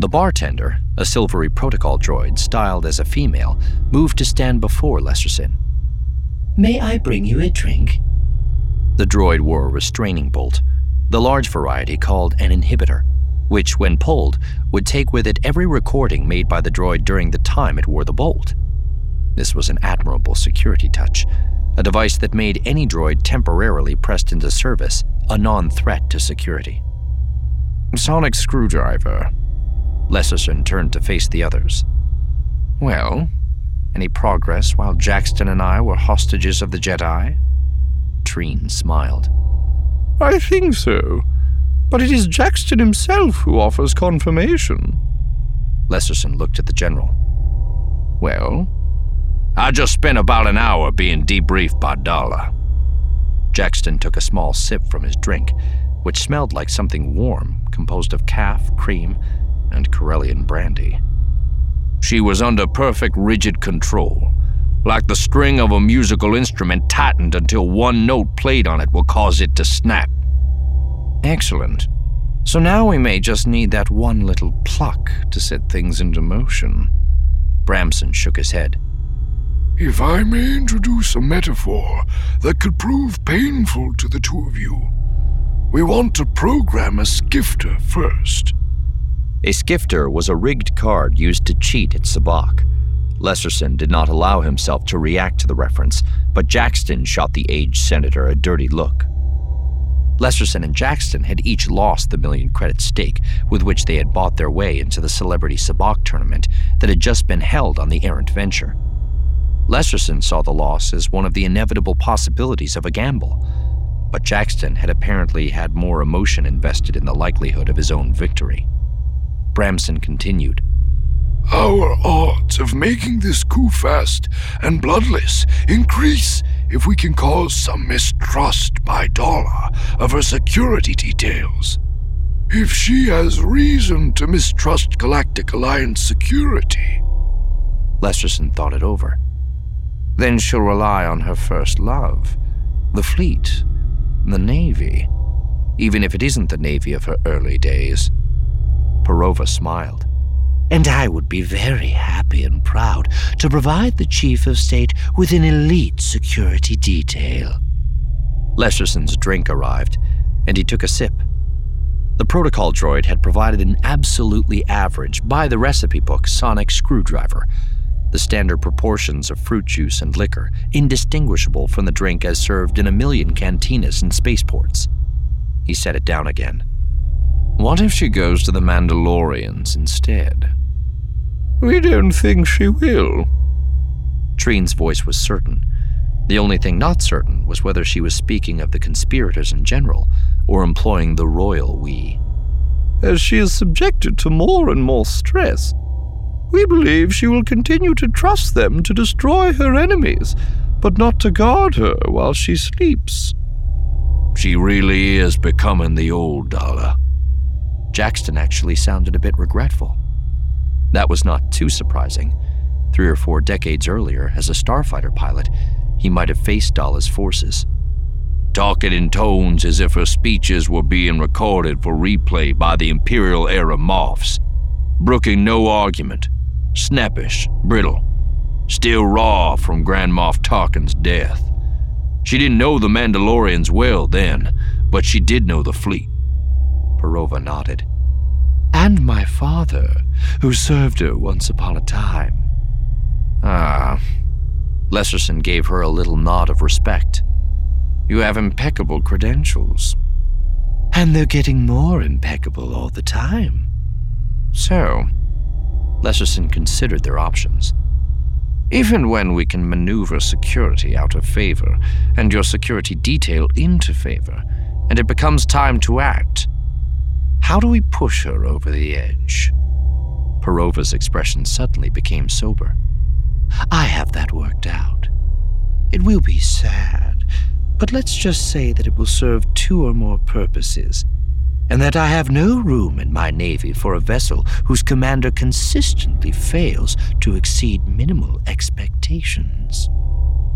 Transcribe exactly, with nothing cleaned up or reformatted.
The bartender, a silvery protocol droid styled as a female, moved to stand before Lesserson. "May I bring you a drink?" The droid wore a restraining bolt, the large variety called an inhibitor, which, when pulled, would take with it every recording made by the droid during the time it wore the bolt. This was an admirable security touch, a device that made any droid temporarily pressed into service a non-threat to security. "Sonic screwdriver." Lesserson turned to face the others. "Well, any progress while Jackston and I were hostages of the Jedi?" Treen smiled. "I think so, but it is Jackston himself who offers confirmation." Lesserson looked at the general. "Well, I just spent about an hour being debriefed by Darla." Jackston took a small sip from his drink, which smelled like something warm, composed of calf, cream, and Corellian brandy. "She was under perfect rigid control, like the string of a musical instrument tightened until one note played on it will cause it to snap." "Excellent. So now we may just need that one little pluck to set things into motion." Bramson shook his head. "If I may introduce a metaphor that could prove painful to the two of you, we want to program a skifter first." A skifter was a rigged card used to cheat at Sabacc. Lesserson did not allow himself to react to the reference, but Jackston shot the aged senator a dirty look. Lesserson and Jackston had each lost the million-credit stake with which they had bought their way into the Celebrity Sabacc tournament that had just been held on the errant venture. Lesserson saw the loss as one of the inevitable possibilities of a gamble, but Jackston had apparently had more emotion invested in the likelihood of his own victory. Bramson continued. "Our odds of making this coup fast and bloodless increase if we can cause some mistrust by Darla of her security details. If she has reason to mistrust Galactic Alliance security..." Lesserson thought it over. "Then she'll rely on her first love, the fleet, the Navy, even if it isn't the Navy of her early days." Perova smiled. "And I would be very happy and proud to provide the Chief of State with an elite security detail." Lesserson's drink arrived, and he took a sip. The protocol droid had provided an absolutely average, by the recipe book, sonic screwdriver, the standard proportions of fruit juice and liquor, indistinguishable from the drink as served in a million cantinas and spaceports. He set it down again. "What if she goes to the Mandalorians instead?" "We don't think she will." Treen's voice was certain. The only thing not certain was whether she was speaking of the conspirators in general, or employing the royal we. "As she is subjected to more and more stress, we believe she will continue to trust them to destroy her enemies, but not to guard her while she sleeps." "She really is becoming the old Darla." Jackston actually sounded a bit regretful. That was not too surprising. Three or four decades earlier, as a starfighter pilot, he might have faced Dahla's forces. "Talking in tones as if her speeches were being recorded for replay by the Imperial-era Moffs. Brooking no argument. Snappish, brittle. Still raw from Grand Moff Tarkin's death. She didn't know the Mandalorians well then, but she did know the fleet." Perova nodded. "And my father, who served her once upon a time." "Ah." Lesserson gave her a little nod of respect. "You have impeccable credentials." "And they're getting more impeccable all the time." "So," Lesserson considered their options. "If and when we can maneuver security out of favor, and your security detail into favor, and it becomes time to act, how do we push her over the edge?" Perova's expression suddenly became sober. "I have that worked out. It will be sad, but let's just say that it will serve two or more purposes, and that I have no room in my Navy for a vessel whose commander consistently fails to exceed minimal expectations."